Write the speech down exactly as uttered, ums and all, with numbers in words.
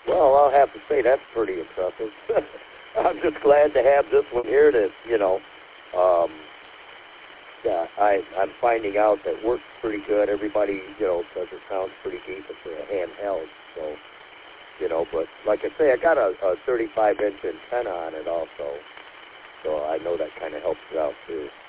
Well, I'll have to say that's pretty impressive. I'm just glad to have this one here that, you know, um, yeah, I, I'm finding out that works pretty good. Everybody, you know, says it sounds pretty decent for a handheld. So, you know, but like I say, I got a, a thirty-five inch antenna on it also. So I know that kind of helps it out too.